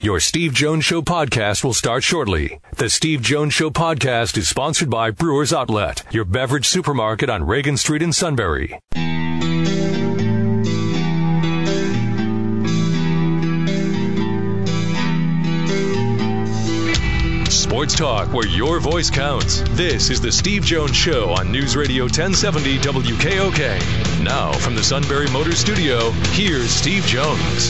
Your Steve Jones Show podcast will start shortly. The Steve Jones Show podcast is sponsored by Brewers Outlet, your beverage supermarket on Reagan Street in Sunbury. Sports talk where your voice counts. This is the Steve Jones Show on News Radio 1070 WKOK. Now from the Sunbury Motor Studio, here's Steve Jones.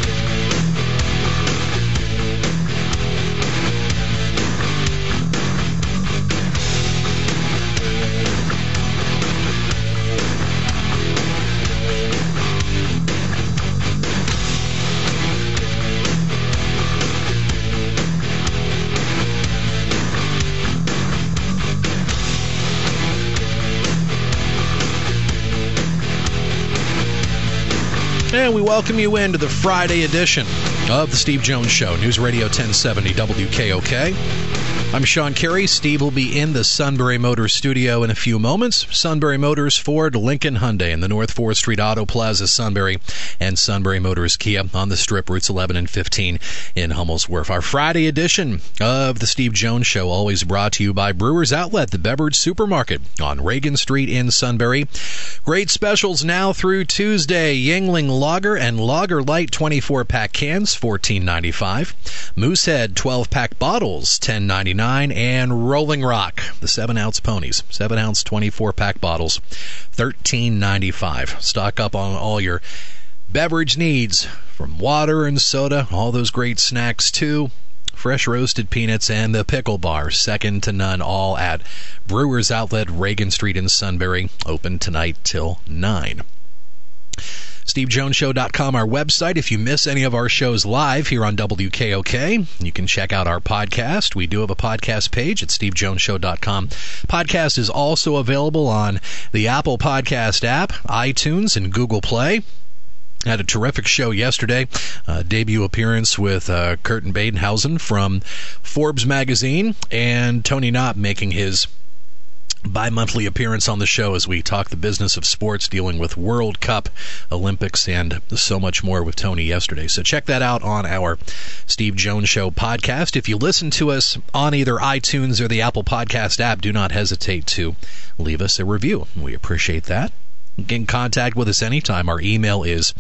And we welcome you into the Friday edition of the Steve Jones Show, News Radio 1070 WKOK. I'm Sean Carey. Steve will be in the Sunbury Motors studio in a few moments. Sunbury Motors, Ford, Lincoln, Hyundai in the North 4th Street Auto Plaza, Sunbury, and Sunbury Motors Kia on the Strip, routes 11 and 15 in Hummel's Wharf. Our Friday edition of the Steve Jones Show, always brought to you by Brewers Outlet, the beverage supermarket on Reagan Street in Sunbury. Great specials now through Tuesday. Yuengling Lager and Lager Light 24-pack cans, $14.95. Moosehead 12-pack bottles, $10.99. And Rolling Rock, the 7-ounce ponies, 7-ounce 24-pack bottles, $13.95. Stock up on all your beverage needs, from water and soda, all those great snacks too. Fresh roasted peanuts and the pickle bar, second to none, all at Brewers Outlet, Reagan Street in Sunbury, open tonight till 9. SteveJonesShow.com, our website. If you miss any of our shows live here on WKOK, you can check out our podcast. We do have a podcast page at SteveJonesShow.com. Podcast is also available on the Apple Podcast app, iTunes, and Google Play. Had a terrific show yesterday. Debut appearance with Curtin Badenhausen from Forbes magazine, and Tony Knopp making his bi-monthly appearance on the show as we talk the business of sports, dealing with World Cup, Olympics, and so much more with Tony yesterday. So check that out on our Steve Jones Show podcast. If you listen to us on either iTunes or the Apple Podcast app, do not hesitate to leave us a review. We appreciate that. Get in contact with us anytime. Our email is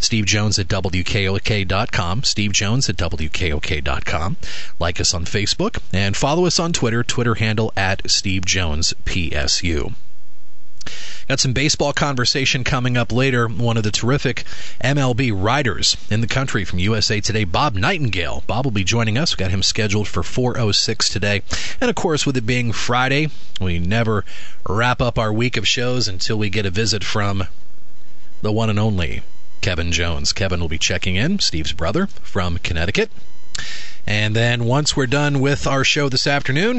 stevejones@wkok.com, stevejones@wkok.com. Like us on Facebook and follow us on Twitter, Twitter handle @SteveJonesPSU. Got some baseball conversation coming up later. One of the terrific MLB writers in the country from USA Today, Bob Nightingale. Bob will be joining us. We got him scheduled for 4:06 today. And of course, with it being Friday, we never wrap up our week of shows until we get a visit from the one and only Kevin Jones. Kevin will be checking in, Steve's brother from Connecticut. And then once we're done with our show this afternoon,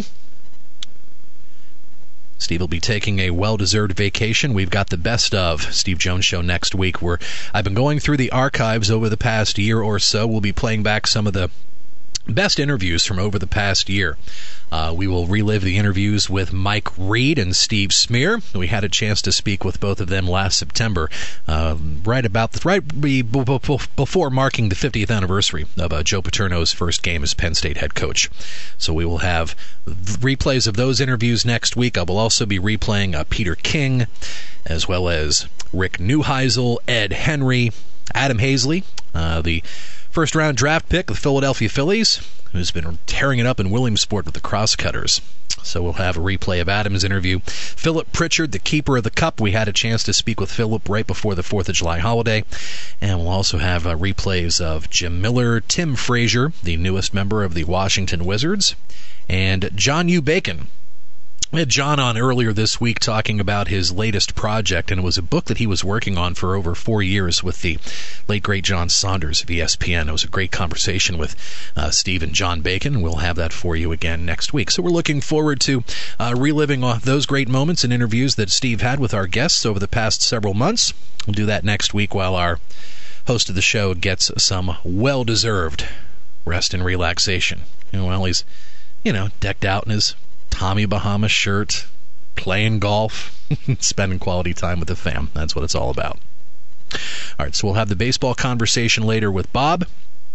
Steve will be taking a well-deserved vacation. We've got the best of Steve Jones Show next week, where I've been going through the archives over the past year or so. We'll be playing back some of the best interviews from over the past year. We will relive the interviews with Mike Reed and Steve Smear. We had a chance to speak with both of them last September, right before marking the 50th anniversary of Joe Paterno's first game as Penn State head coach. So we will have replays of those interviews next week. I will also be replaying Peter King, as well as Rick Neuheisel, Ed Henry, Adam Hazley, the first-round draft pick of the Philadelphia Phillies, who's been tearing it up in Williamsport with the Crosscutters. So we'll have a replay of Adam's interview. Philip Pritchard, the keeper of the Cup. We had a chance to speak with Philip right before the 4th of July holiday. And we'll also have replays of Jim Miller, Tim Frazier, the newest member of the Washington Wizards, and John U. Bacon. We had John on earlier this week talking about his latest project, and it was a book that he was working on for over 4 years with the late, great John Saunders of ESPN. It was a great conversation with Steve and John Bacon. We'll have that for you again next week. So we're looking forward to reliving those great moments and interviews that Steve had with our guests over the past several months. We'll do that next week while our host of the show gets some well-deserved rest and relaxation. While he's, decked out in his Tommy Bahama shirt, playing golf, spending quality time with the fam. That's what it's all about. All right, so we'll have the baseball conversation later with Bob.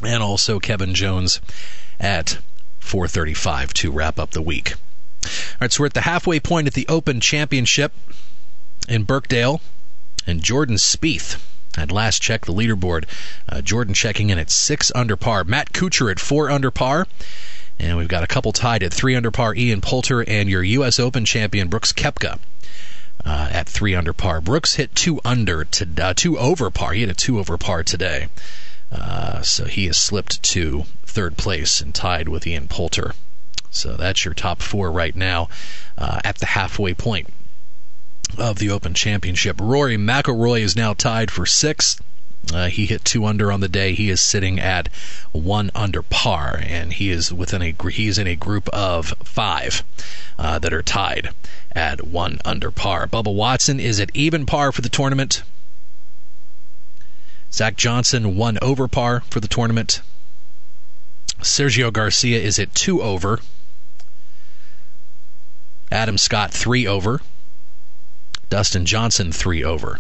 and also Kevin Jones at 4:35 to wrap up the week. All right, so we're at the halfway point at the Open Championship in Birkdale, and Jordan Spieth at last check the leaderboard. Jordan checking in at 6 under par. Matt Kuchar at 4 under par. And we've got a couple tied at 3 under par. Ian Poulter and your U.S. Open champion Brooks Koepka at 3 under par. Brooks hit 2 over par. He hit a 2 over par today. So he has slipped to third place and tied with Ian Poulter. So that's your top 4 right now at the halfway point of the Open Championship. Rory McIlroy is now tied for 6th. He hit 2 under on the day. He is sitting at 1 under par, and he's in a group of 5 that are tied at 1 under par. Bubba Watson is at even par for the tournament. Zach Johnson 1 over par for the tournament. Sergio Garcia is at 2 over. Adam Scott 3 over. Dustin Johnson 3 over.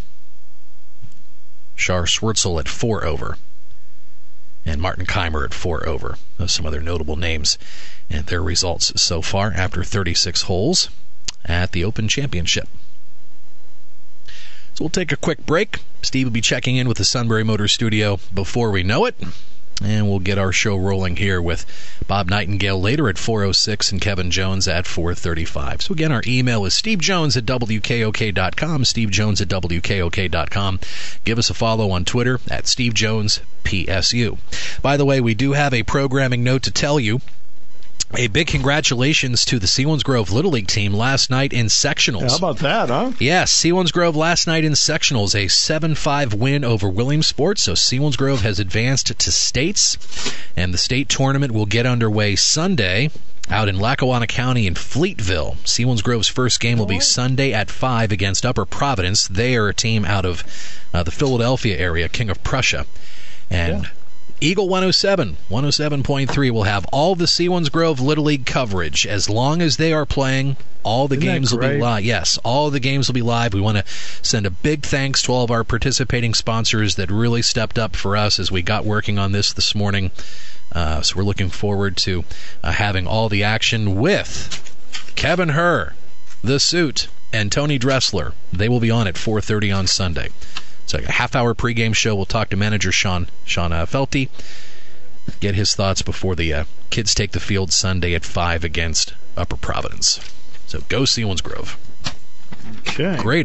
Shar Schwartzel at 4 over. And Martin Keimer at 4 over. Those are some other notable names and their results so far after 36 holes at the Open Championship. So we'll take a quick break. Steve will be checking in with the Sunbury Motor Studio before we know it. And we'll get our show rolling here with Bob Nightingale later at 4:06 and Kevin Jones at 4:35. So again, our email is stevejones@wkok.com, stevejones@wkok.com. Give us a follow on Twitter at stevejonespsu. By the way, we do have a programming note to tell you. A big congratulations to the Selinsgrove Little League team last night in sectionals. How about that, huh? Yes, Selinsgrove last night in sectionals, a 7-5 win over Williamsport. So Selinsgrove has advanced to states, and the state tournament will get underway Sunday out in Lackawanna County in Fleetville. Selinsgrove's first game will be Sunday at 5 against Upper Providence. They are a team out of the Philadelphia area, King of Prussia. And Eagle 107.3 will have all the Selinsgrove Little League coverage. As long as they are playing, all the games will be live. Yes, all the games will be live. We want to send a big thanks to all of our participating sponsors that really stepped up for us as we got working on this morning. So we're looking forward to having all the action with Kevin Herr, The Suit, and Tony Dressler. They will be on at 4:30 on Sunday. So a half-hour pregame show. We'll talk to manager Sean Felty, get his thoughts before the kids take the field Sunday at 5 against Upper Providence. So go Selinsgrove. Okay, great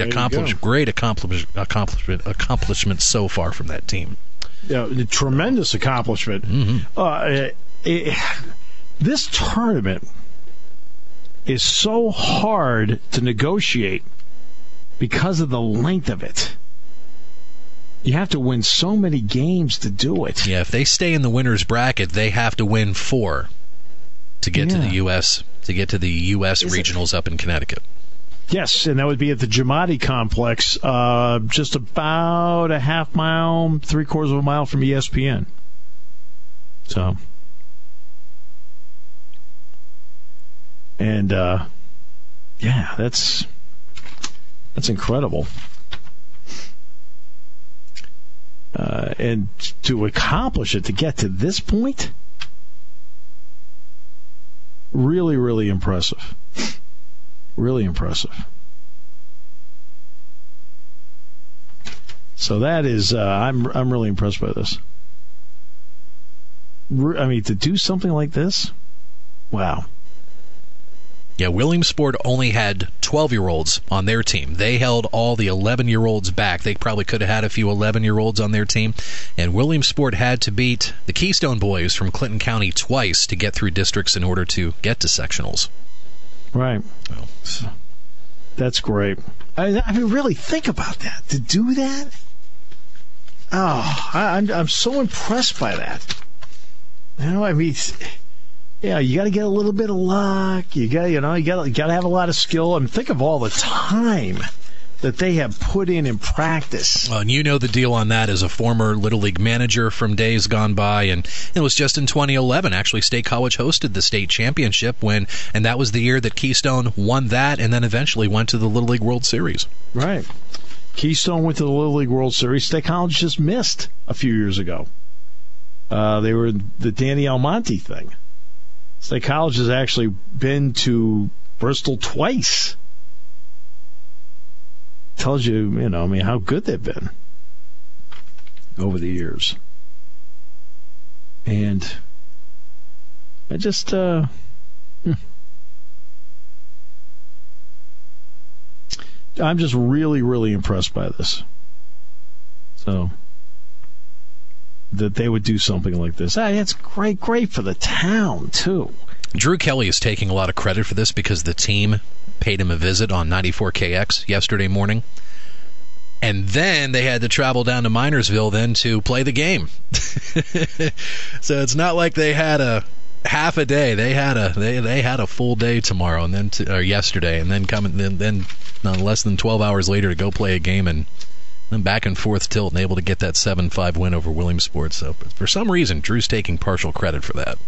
accomplishment so far from that team. Yeah, tremendous accomplishment. Mm-hmm. This tournament is so hard to negotiate because of the length of it. You have to win so many games to do it. Yeah, if they stay in the winner's bracket, they have to win 4 to get to the U.S. regionals up in Connecticut. Yes, and that would be at the Giamatti Complex, just about a half mile, 3/4 of a mile from ESPN. So, and that's incredible. And to accomplish it, to get to this point, really, really impressive. Really impressive. So that is, I'm really impressed by this. I mean, to do something like this, wow. Yeah, Williamsport only had 12-year-olds on their team. They held all the 11-year-olds back. They probably could have had a few 11-year-olds on their team. And Williamsport had to beat the Keystone Boys from Clinton County twice to get through districts in order to get to sectionals. Right. Well, that's great. I mean, really think about that. To do that? Oh, I'm so impressed by that. You know, I mean, yeah, you got to get a little bit of luck. You got to have a lot of skill. And think of all the time that they have put in practice. Well, and you know the deal on that as a former Little League manager from days gone by, and it was just in 2011. Actually, State College hosted the state championship and that was the year that Keystone won that, and then eventually went to the Little League World Series. Right. Keystone went to the Little League World Series. State College just missed a few years ago. They were the Danny Almonte thing. State College has actually been to Bristol twice. Tells you, how good they've been over the years. And I just, I'm just really, really impressed by this. So, that they would do something like this. It's great for the town, too. Drew Kelly is taking a lot of credit for this because the team paid him a visit on 94KX yesterday morning. And then they had to travel down to Minersville then to play the game. So it's not like they had a half a day. They had a full day tomorrow and then or yesterday, and then less than 12 hours later to go play a game and then back and forth tilt and able to get that 7-5 win over Williamsport. So for some reason, Drew's taking partial credit for that.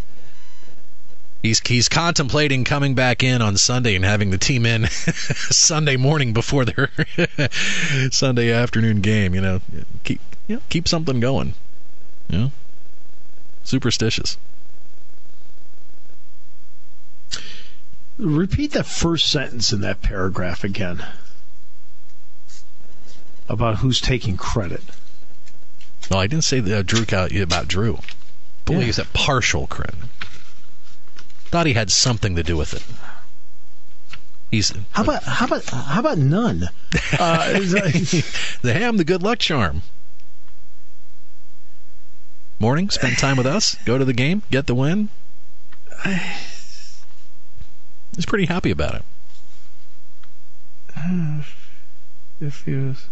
He's contemplating coming back in on Sunday and having the team in Sunday morning before their Sunday afternoon game. Keep something going. Superstitious. Repeat that first sentence in that paragraph again about who's taking credit. No, I didn't say that about Drew. But he said partial credit. Thought he had something to do with it. How about none? The ham, the good luck charm. Morning, spend time with us, go to the game, get the win. He's pretty happy about it. If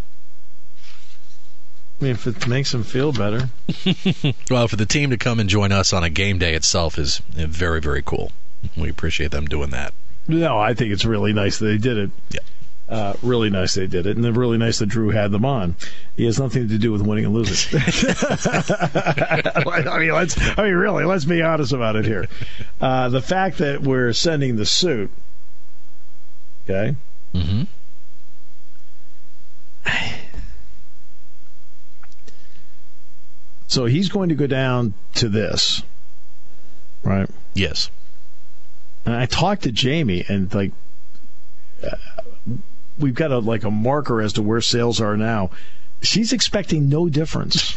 it makes him feel better. Well, for the team to come and join us on a game day itself is very, very cool. We appreciate them doing that. No, I think it's really nice that they did it. Yeah. Really nice they did it. And really nice that Drew had them on. He has nothing to do with winning and losing. Let's be honest about it here. The fact that we're sending the suit, okay? Mm-hmm. So he's going to go down to this, right? Yes. And I talked to Jamie, and we've got a marker as to where sales are now. She's expecting no difference.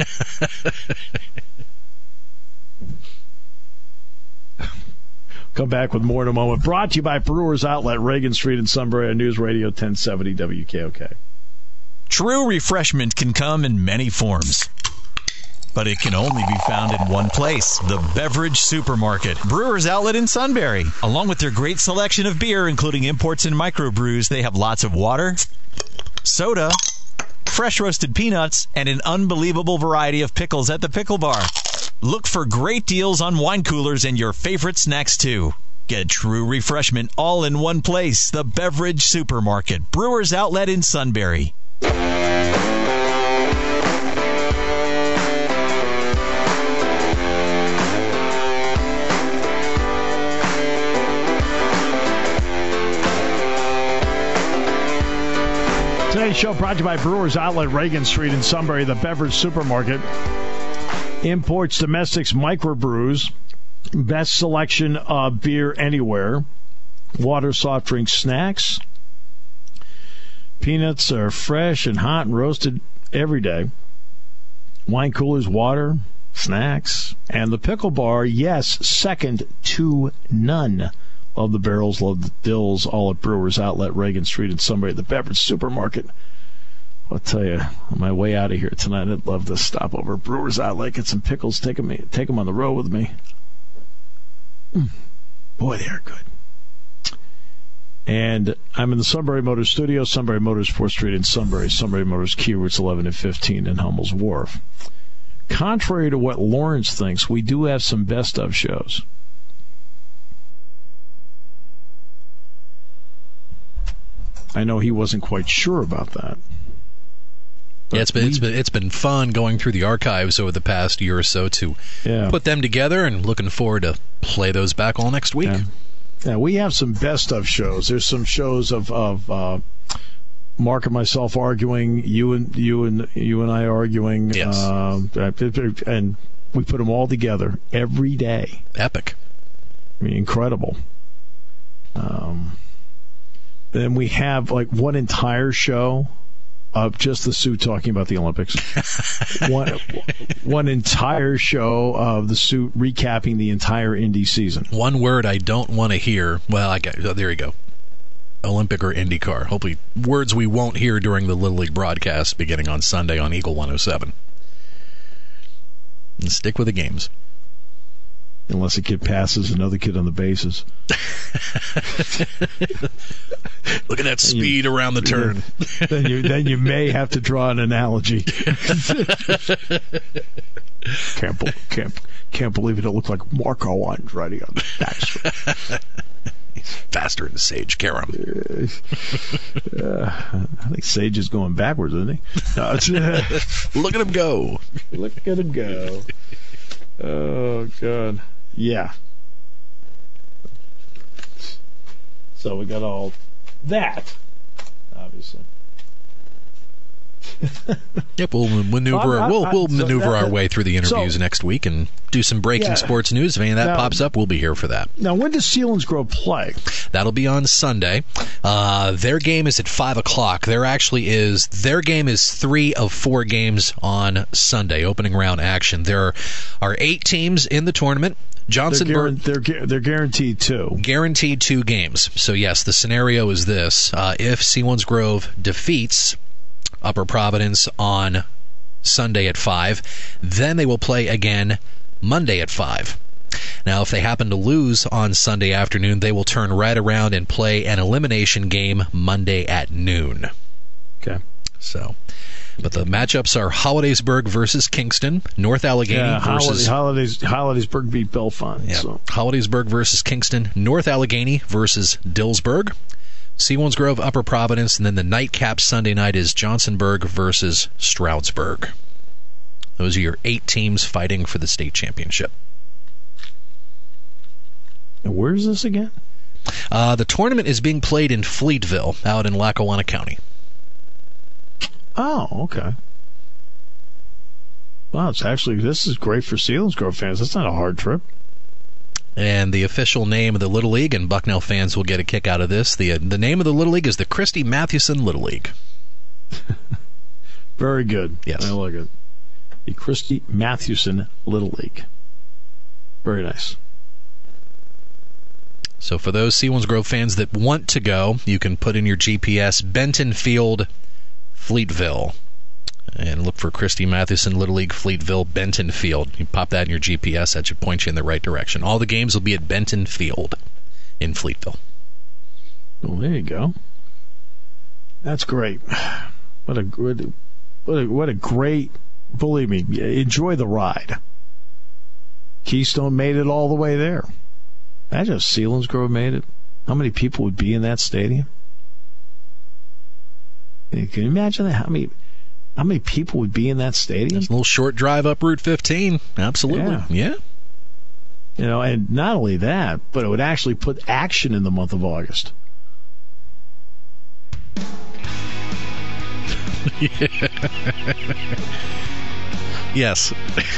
Come back with more in a moment. Brought to you by Brewers Outlet, Reagan Street in Sunbury on News Radio 1070 WKOK. True refreshment can come in many forms, but it can only be found in one place, the Beverage Supermarket. Brewers Outlet in Sunbury. Along with their great selection of beer, including imports and microbrews, they have lots of water, soda, fresh roasted peanuts, and an unbelievable variety of pickles at the pickle bar. Look for great deals on wine coolers and your favorite snacks, too. Get true refreshment all in one place, the Beverage Supermarket. Brewers Outlet in Sunbury. Today's show brought to you by Brewers Outlet, Reagan Street in Sunbury, the Beverage Supermarket. Imports, domestics, microbrews, best selection of beer anywhere. Water, soft drinks, snacks. Peanuts are fresh and hot and roasted every day. Wine coolers, water, snacks. And the pickle bar, yes, second to none. Love the barrels, love the dills, all at Brewers Outlet, Reagan Street in Sunbury, the Beverage Supermarket. I'll tell you, on my way out of here tonight, I'd love to stop over at Brewers Outlet, get some pickles, take them on the road with me. Boy, they are good. And I'm in the Sunbury Motors studio, Sunbury Motors, 4th Street in Sunbury, Sunbury Motors, Key Routes 11 and 15 in Hummel's Wharf. Contrary to what Lawrence thinks, we do have some best of shows. I know he wasn't quite sure about that. Yeah, it's been fun going through the archives over the past year or so to put them together, and looking forward to play those back all next week. Yeah, we have some best of shows. There's some shows of Mark and myself arguing, you and I arguing, yes. And We put them all together every day. Epic. I mean, incredible. Then we have like one entire show of just the suit talking about the Olympics. one entire show of the suit recapping the entire Indy season. One word I don't want to hear. Well, there you go. Olympic or IndyCar. Hopefully words we won't hear during the Little League broadcast beginning on Sunday on Eagle 107. And stick with the games. Unless a kid passes another kid on the bases. Look at that speed around the turn. Then you may have to draw an analogy. Can't believe it. It looked like Marco Andretti on the backstretch. He's faster than Sage Karam. I think Sage is going backwards, isn't he? Look at him go. Look at him go. Oh, God. Yeah. So we got all that, obviously. Yep, we'll maneuver our way through the interviews next week and do some breaking sports news. If any of that pops up, we'll be here for that. Now, when does Selinsgrove play? That'll be on Sunday. Their game is at 5 o'clock. Their game is 3 of 4 games on Sunday, opening round action. There are 8 teams in the tournament. Johnsonburg, they're guaranteed 2. Guaranteed 2 games. So, yes, the scenario is this. If Selinsgrove defeats Upper Providence on Sunday at 5, then they will play again Monday at 5. Now, if they happen to lose on Sunday afternoon, they will turn right around and play an elimination game Monday at noon. Okay. So, but the matchups are Hollidaysburg versus Kingston, North Allegheny versus Hollidaysburg beat Bellefonte. Yeah. So. Hollidaysburg versus Kingston, North Allegheny versus Dillsburg, Selinsgrove, Upper Providence, and then the nightcap Sunday night is Johnsonburg versus Stroudsburg. Those are your 8 teams fighting for the state championship. And where is this again? The tournament is being played in Fleetville, out in Lackawanna County. Oh, okay. Wow, this is great for Selinsgrove fans. That's not a hard trip. And the official name of the Little League, and Bucknell fans will get a kick out of this, the name of the Little League is the Christy Mathewson Little League. Very good. Yes. I like it. The Christy Mathewson Little League. Very nice. So for those Selinsgrove fans that want to go, you can put in your GPS Benton Field, Fleetville, and look for Christy Mathewson Little League, Fleetville, Benton Field. You pop that in your GPS, that should point you in the right direction. All the games will be at Benton Field in Fleetville. Well, there you go. That's great. What a great, believe me, enjoy the ride. Keystone made it all the way there. Imagine if Selinsgrove made it. How many people would be in that stadium? Can you imagine that? How many people would be in that stadium? It's a little short drive up Route 15. Absolutely. Yeah. You know, and not only that, but it would actually put action in the month of August. Yes.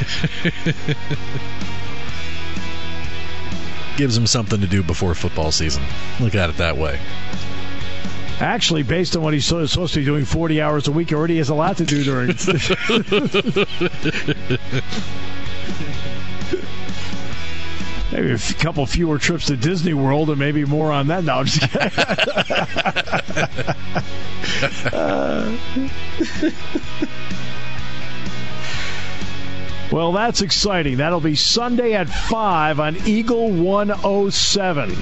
Gives them something to do before football season. Look at it that way. Actually, based on what he's supposed to be doing 40 hours a week, he already has a lot to do during. Maybe a couple fewer trips to Disney World, and maybe more on that. No, I'm just kidding. Well, that's exciting. That'll be Sunday at 5 on Eagle 107.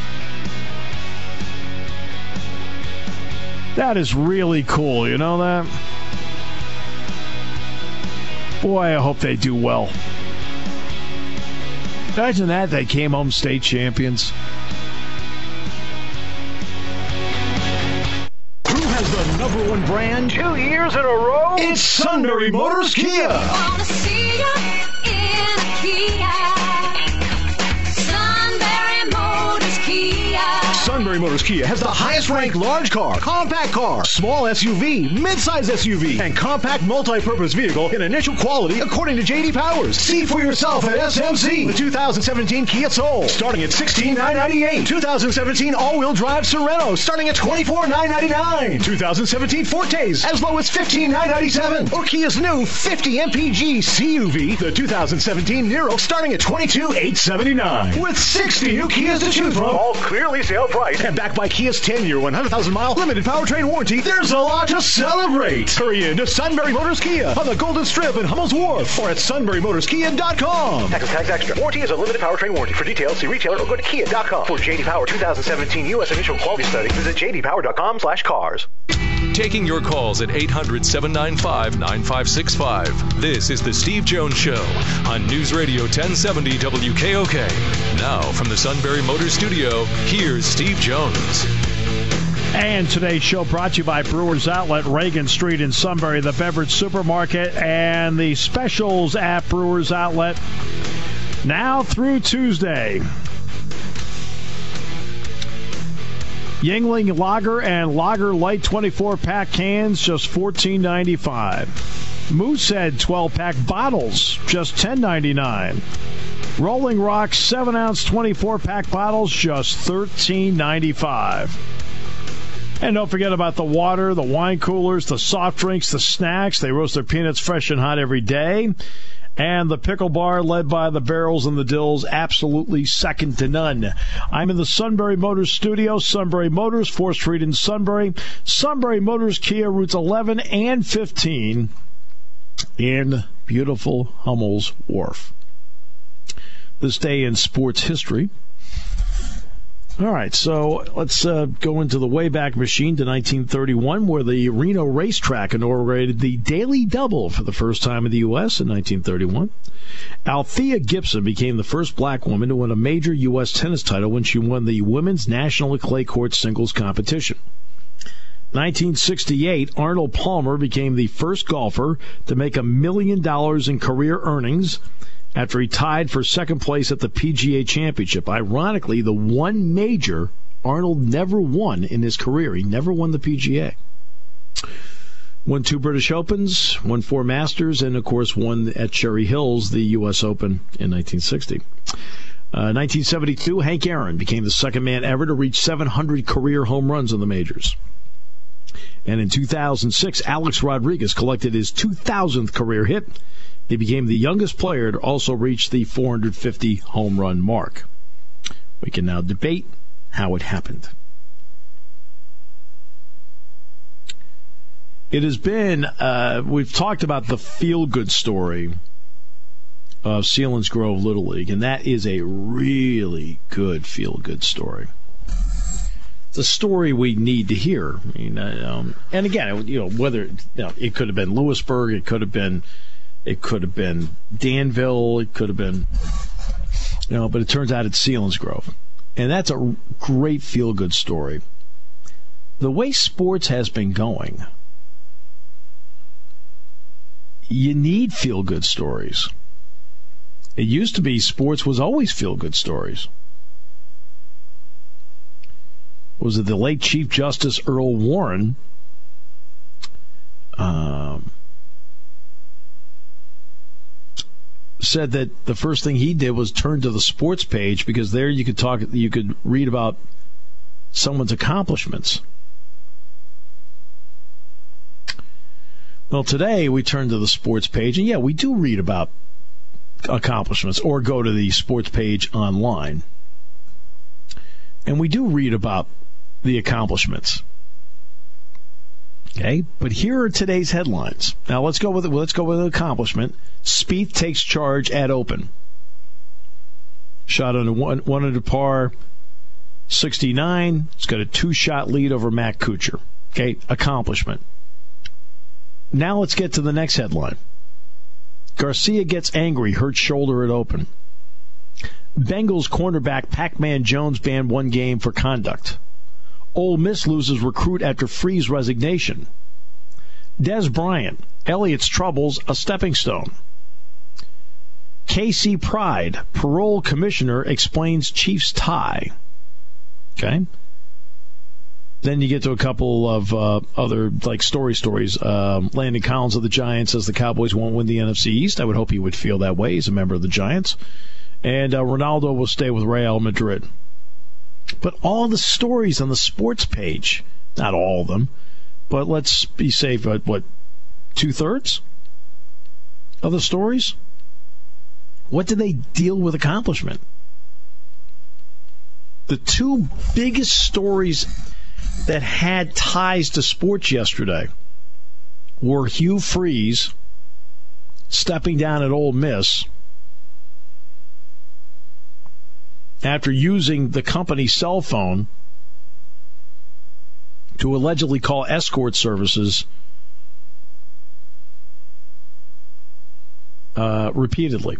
That is really cool. You know that? Boy, I hope they do well. Imagine that. They came home state champions. Who has the #1 brand 2 years in a row? It's Sunbury Motors Kia. Wanna see ya in a Kia. Sunbury Motors Kia. Sunbury Motors Kia has the highest ranked large car, compact car, small SUV, midsize SUV, and compact multi-purpose vehicle in initial quality according to J.D. Powers. See for yourself at SMC. The 2017 Kia Soul starting at $16,998. 2017 all-wheel drive Sorento starting at $24,999. 2017 Fortes as low as $15,997. Or Kia's new 50 MPG CUV, the 2017 Niro starting at $22,879. With 60 new Kias to choose from, all clearly sale price, and backed by Kia's 10-year, 100,000-mile limited powertrain warranty, there's a lot to celebrate. Hurry in to Sunbury Motors Kia on the Golden Strip in Hummel's Wharf or at sunburymotorskia.com. Tax extra. Warranty is a limited powertrain warranty. For details, see retailer or go to kia.com. For J.D. Power 2017 U.S. initial quality study, visit jdpower.com/cars. Taking your calls at 800-795-9565. This is the Steve Jones Show on News Radio 1070 WKOK. Now, from the Sunbury Motors Studio, here's Steve Jones. And today's show brought to you by Brewers Outlet, Reagan Street in Sunbury, the beverage supermarket, and the specials at Brewers Outlet now through Tuesday. Yuengling Lager and Lager Light 24-pack cans, just $14.95. Moosehead 12-pack bottles, just $10.99. Rolling Rock 7-ounce 24-pack bottles, just $13.95. And don't forget about the water, the wine coolers, the soft drinks, the snacks. They roast their peanuts fresh and hot every day. And the pickle bar, led by the Barrels and the Dills, absolutely second to none. I'm in the Sunbury Motors studio. Sunbury Motors, 4th Street in Sunbury. Sunbury Motors Kia, routes 11 and 15 in beautiful Hummel's Wharf. This day in sports history. All right, so let's go into the Wayback Machine to 1931, where the Reno Racetrack inaugurated the Daily Double for the first time in the U.S. in 1931. Althea Gibson became the first black woman to win a major U.S. tennis title when she won the Women's National Clay Court Singles Competition. 1968, Arnold Palmer became the first golfer to make $1 million in career earnings after he tied for second place at the PGA Championship. Ironically, the one major Arnold never won in his career. He never won the PGA. Won 2 British Opens, won 4 Masters, and, of course, won at Cherry Hills the U.S. Open in 1960. 1972, Hank Aaron became the second man ever to reach 700 career home runs in the majors. And in 2006, Alex Rodriguez collected his 2,000th career hit. He became the youngest player to also reach the 450 home run mark. We can now debate how it happened. It has been, we've talked about the feel-good story of Selinsgrove Little League, and that is a really good feel-good story. It's a story we need to hear. I mean, and again, whether it could have been Lewisburg, it could have been Danville, it could have been, but it turns out it's Selinsgrove. And that's a great feel-good story. The way sports has been going, you need feel-good stories. It used to be sports was always feel-good stories. Was it the late Chief Justice Earl Warren said that the first thing he did was turn to the sports page, because there you could read about someone's accomplishments. Well, today we turn to the sports page, and we do read about accomplishments, or go to the sports page online, and we do read about the accomplishments. Okay, but here are today's headlines. Now let's go with an accomplishment. Spieth takes charge at Open. Shot on one under par, 69. It's got a 2-shot lead over Matt Kuchar. Okay, accomplishment. Now let's get to the next headline. Garcia gets angry, hurts shoulder at Open. Bengals cornerback Pac-Man Jones banned 1 game for conduct. Ole Miss loses recruit after Freeze resignation. Des Bryant, Elliott's troubles a stepping stone. KC Pride, parole commissioner explains Chiefs tie. Okay? Then you get to a couple of other like stories. Landon Collins of the Giants says the Cowboys won't win the NFC East. I would hope he would feel that way. He's a member of the Giants. And Ronaldo will stay with Real Madrid. But all the stories on the sports page, not all of them, but let's be safe at what, 2/3 of the stories? What do they deal with accomplishment? The two biggest stories that had ties to sports yesterday were Hugh Freeze stepping down at Ole Miss after using the company's cell phone to allegedly call escort services repeatedly.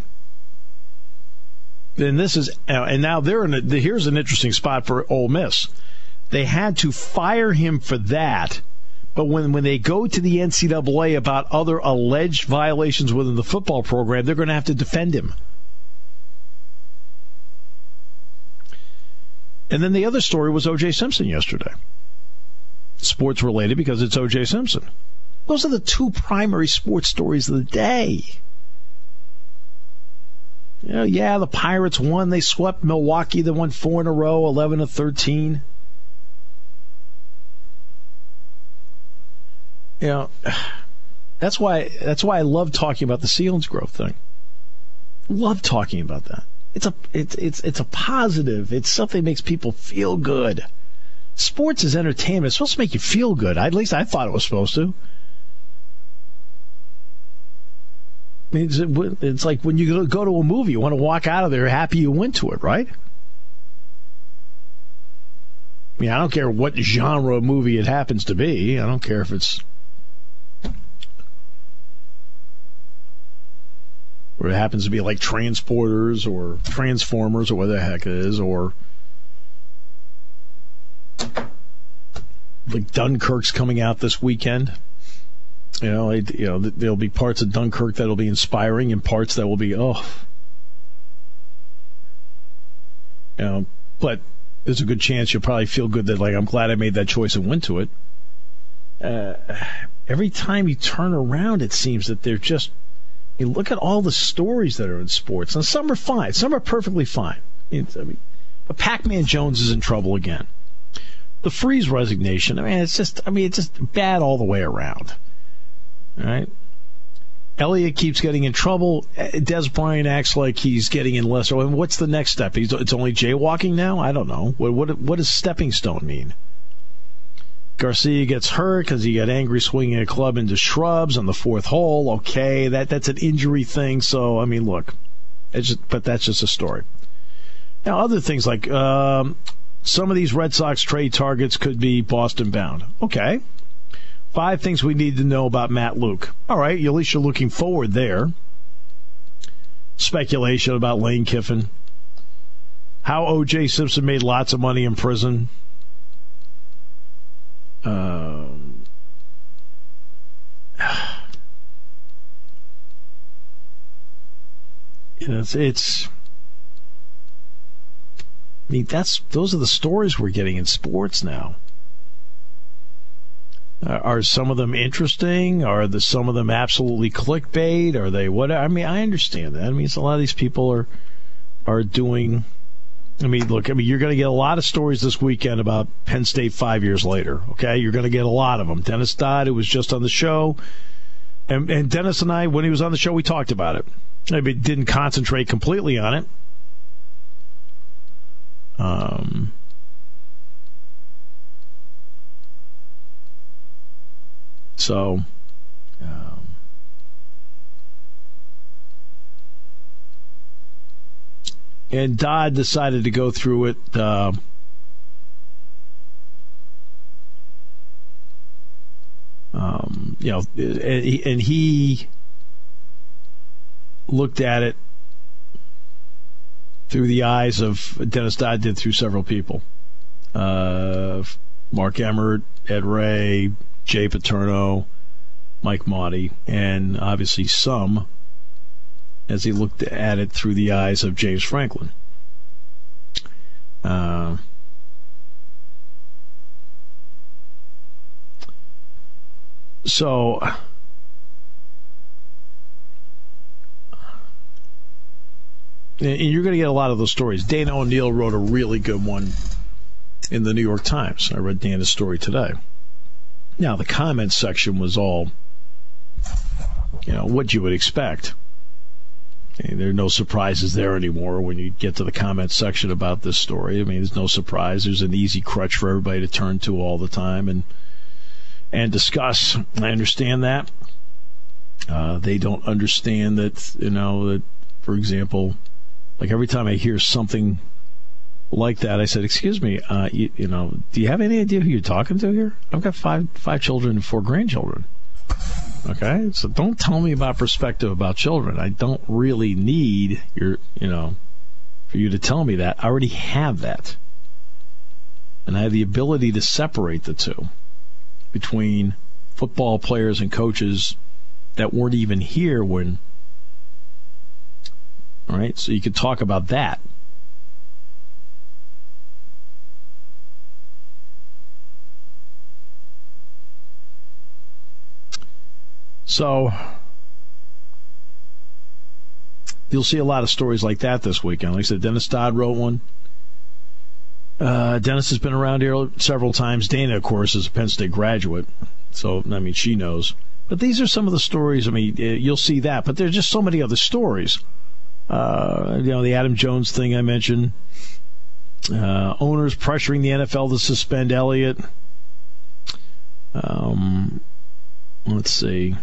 And now here's an interesting spot for Ole Miss. They had to fire him for that, but when they go to the NCAA about other alleged violations within the football program, they're going to have to defend him. And then the other story was O.J. Simpson yesterday. Sports related because it's O.J. Simpson. Those are the two primary sports stories of the day. The Pirates won. They swept Milwaukee. They won 4 in a row, 11-13. That's why I love talking about the Selinsgrove thing. Love talking about that. It's a positive. It's something that makes people feel good. Sports is entertainment. It's supposed to make you feel good. At least I thought it was supposed to. It's like when you go to a movie, you want to walk out of there happy you went to it, right? I don't care what genre of movie it happens to be. I don't care if it's... or it happens to be like Transporters or Transformers or whatever the heck it is, or like Dunkirk's coming out this weekend. There'll be parts of Dunkirk that'll be inspiring and parts that will be, but there's a good chance you'll probably feel good that, like, I'm glad I made that choice and went to it. Every time you turn around, it seems that they're just, you look at all the stories that are in sports, and some are fine, some are perfectly fine. But Pac-Man Jones is in trouble again. The Freeze resignation, it's just bad all the way around. All right. Elliott keeps getting in trouble. Des Bryant acts like he's getting in lesser. And what's the next step? It's only jaywalking now? I don't know. What does stepping stone mean? Garcia gets hurt because he got angry swinging a club into shrubs on the fourth hole. Okay, that's an injury thing. So, look, but that's just a story. Now, other things like some of these Red Sox trade targets could be Boston bound. Okay. 5 things we need to know about Matt Luke. All right, at least you're looking forward there. Speculation about Lane Kiffin. How O.J. Simpson made lots of money in prison. Those are the stories we're getting in sports now. Are some of them interesting? Are some of them absolutely clickbait? Are they what? I understand that. A lot of these people are doing. Look. You're going to get a lot of stories this weekend about Penn State 5 years later. Okay, you're going to get a lot of them. Dennis Dodd, who was just on the show, and Dennis and I, when he was on the show, we talked about it. Didn't concentrate completely on it. And Dodd decided to go through it. And he looked at it through the eyes of Dennis Dodd did through several people. Mark Emmert, Ed Ray, Jay Paterno, Mike Motti, and obviously some as he looked at it through the eyes of James Franklin. So, and you're going to get a lot of those stories. Dana O'Neill wrote a really good one in the New York Times. I read Dana's story today. Now, the comments section was all, what you would expect. There are no surprises there anymore when you get to the comments section about this story. I mean, there's no surprise. There's an easy crutch for everybody to turn to all the time and discuss. I understand that. They don't understand that, that, for example, like every time I hear something like that, I said, excuse me, do you have any idea who you're talking to here? I've got five children and 4 grandchildren. Okay, so don't tell me about perspective about children. I don't really need for you to tell me that. I already have that. And I have the ability to separate the two between football players and coaches that weren't even here when. All right, so you could talk about that. So you'll see a lot of stories like that this weekend. Like I said, Dennis Dodd wrote one. Dennis has been around here several times. Dana, of course, is a Penn State graduate, so she knows. But these are some of the stories. You'll see that, but there's just so many other stories. The Adam Jones thing I mentioned. Owners pressuring the NFL to suspend Elliott. Let's see.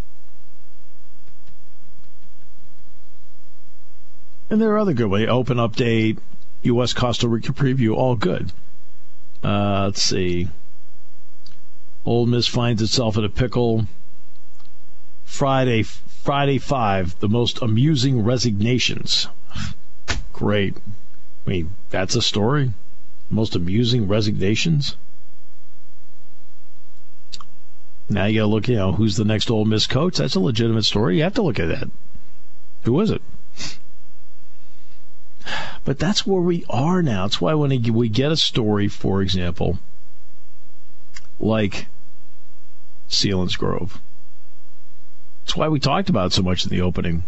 And there are other good ways. Open update, U.S. Costa Rica preview, all good. Let's see. Ole Miss finds itself in a pickle. Friday 5, the most amusing resignations. Great. That's a story. Most amusing resignations. Now you got to look, who's the next Ole Miss coach? That's a legitimate story. You have to look at that. Who is it? But that's where we are now. That's why when we get a story, for example, like Selinsgrove, that's why we talked about it so much in the opening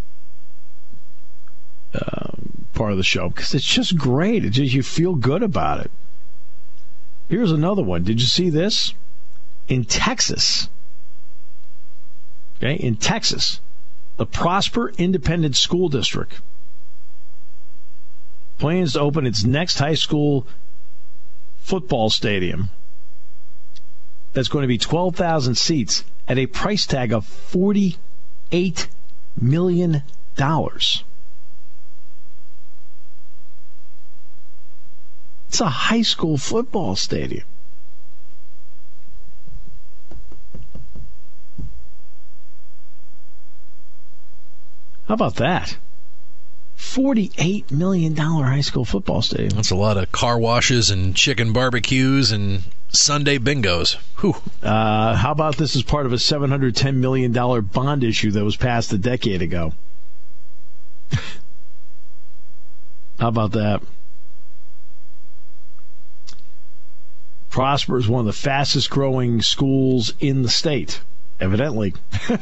part of the show, because it's just great. It's just, you feel good about it. Here's another one. Did you see this? In Texas, the Prosper Independent School District plans to open its next high school football stadium that's going to be 12,000 seats at a price tag of $48 million. It's a high school football stadium. How about that? $48 million high school football stadium. That's a lot of car washes and chicken barbecues and Sunday bingos. Whew. How about this as part of a $710 million bond issue that was passed a decade ago? How about that? Prosper is one of the fastest growing schools in the state, evidently.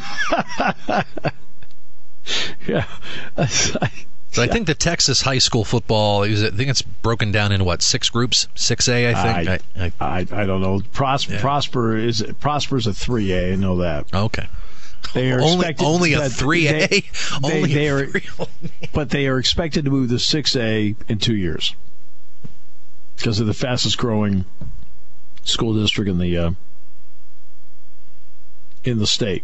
Yeah. So I think the Texas high school football, I think it's broken down into 6 groups? 6A, I think. I don't know. Prosper is a 3A. I know that. Okay. They are only a 3A. But they are expected to move to 6A in 2 years because of the fastest growing school district in the state.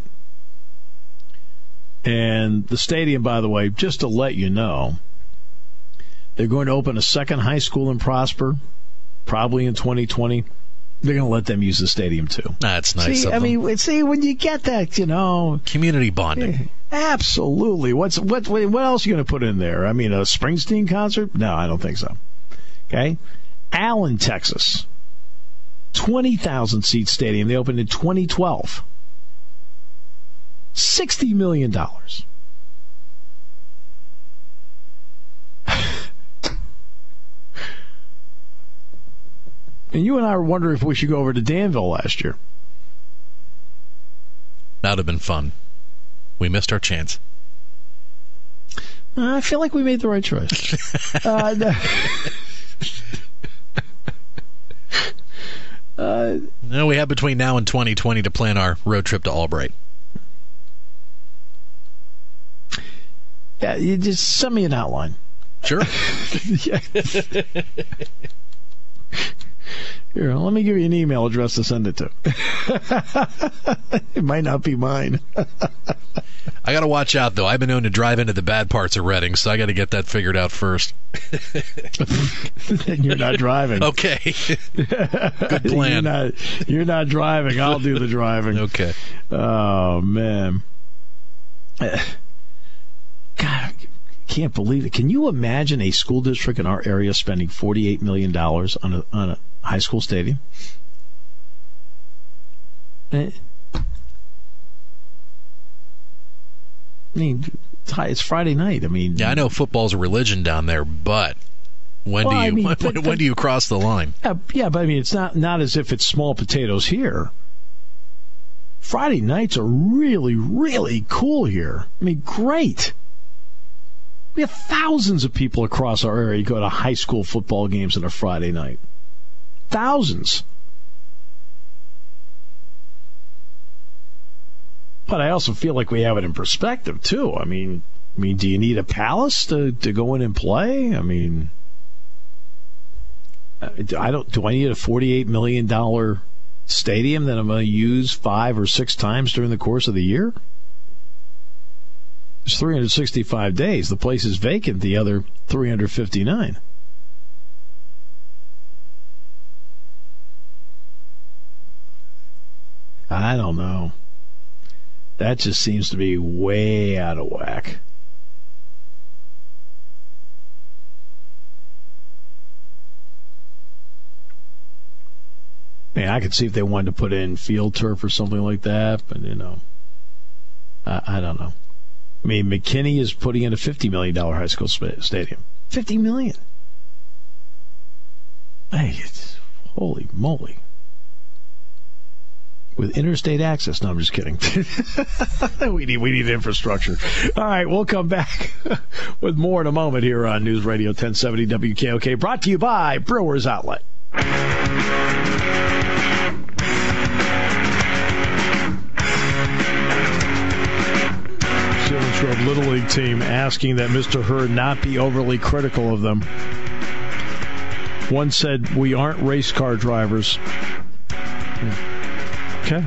And the stadium, by the way, just to let you know, they're going to open a second high school in Prosper, probably in 2020. They're going to let them use the stadium, too. That's nice. See, when you get that, community bonding. Absolutely. What else are you going to put in there? A Springsteen concert? No, I don't think so. Okay. Allen, Texas. 20,000 seat stadium. They opened in 2012. $60 million. And you and I were wondering if we should go over to Danville last year. That would have been fun. We missed our chance. I feel like we made the right choice. No, we have between now and 2020 to plan our road trip to Albright. Yeah, you just send me an outline. Sure. Yeah. Here, let me give you an email address to send it to. It might not be mine. I got to watch out, though. I've been known to drive into the bad parts of Reading, so I got to get that figured out first. Then you're not driving. Okay. Good plan. You're not driving. I'll do the driving. Okay. Oh, man. God, I can't believe it. Can you imagine a school district in our area spending $48 million on a high school stadium? I mean, it's Friday night. I mean, yeah, I know football's a religion down there, but when do you cross the line? Yeah, but I mean, it's not as if it's small potatoes here. Friday nights are really, really cool here. I mean, great. We have thousands of people across our area go to high school football games on a Friday night. Thousands. But I also feel like we have it in perspective, too. I mean, do you need a palace to go in and play? I mean, do I need a $48 million stadium that I'm going to use 5 or 6 times during the course of the year? It's 365 days. The place is vacant the other 359. I don't know. That just seems to be way out of whack. Man, I could see if they wanted to put in field turf or something like that, but, I don't know. I mean, McKinney is putting in a $50 million high school stadium. $50 million. Hey, holy moly. With interstate access. No, I'm just kidding. We need infrastructure. All right, we'll come back with more in a moment here on News Radio 1070 WKOK, brought to you by Brewers Outlet. Silver Little League team asking that Mr. Hurd not be overly critical of them. One said, "We aren't race car drivers." Okay.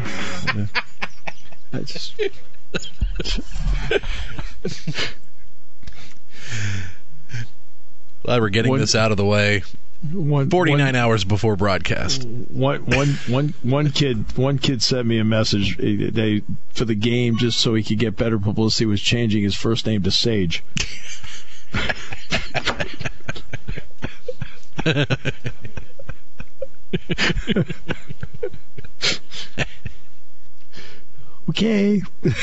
Glad we're getting this out of the way. 49 hours before broadcast. One kid sent me a message. They for the game, just so he could get better publicity, was changing his first name to Sage. Okay.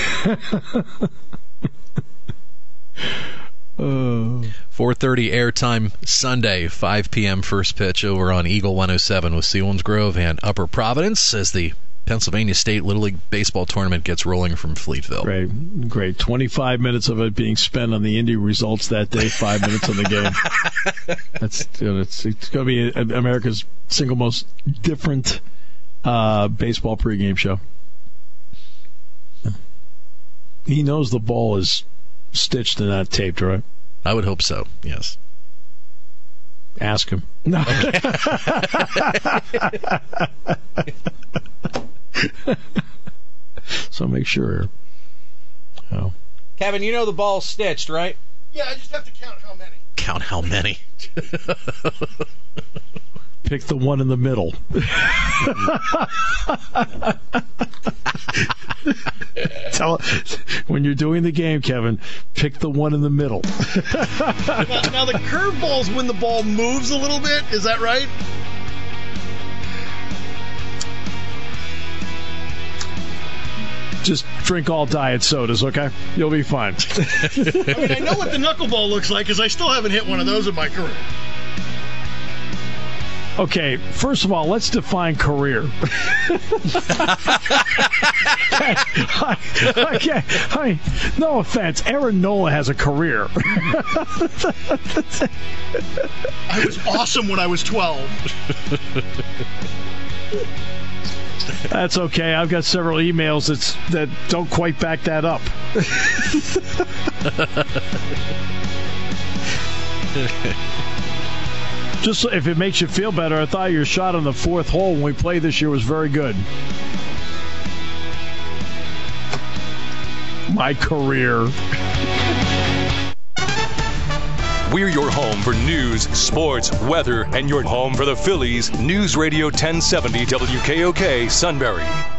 4:30 airtime Sunday, 5 p.m. first pitch over on Eagle 107 with Selinsgrove and Upper Providence as the Pennsylvania State Little League Baseball Tournament gets rolling from Fleetville. Great. 25 minutes of it being spent on the Indy results that day, 5 minutes on the game. It's going to be America's single most different baseball pregame show. He knows the ball is stitched and not taped, right? I would hope so, yes. Ask him. No. So make sure. Oh. Kevin, you know the ball's stitched, right? Yeah, I just have to count how many. Count how many? Pick the one in the middle. When you're doing the game, Kevin, pick the one in the middle. Now the curveball's when the ball moves a little bit. Is that right? Just drink all diet sodas, okay? You'll be fine. I mean, I know what the knuckleball looks like because I still haven't hit one of those in my career. Okay, first of all, let's define career. No offense, Aaron Nola has a career. I was awesome when I was 12. That's okay. I've got several emails that don't quite back that up. Just if it makes you feel better, I thought your shot on the fourth hole when we played this year was very good. My career. We're your home for news, sports, weather, and your home for the Phillies. News Radio 1070 WKOK Sunbury.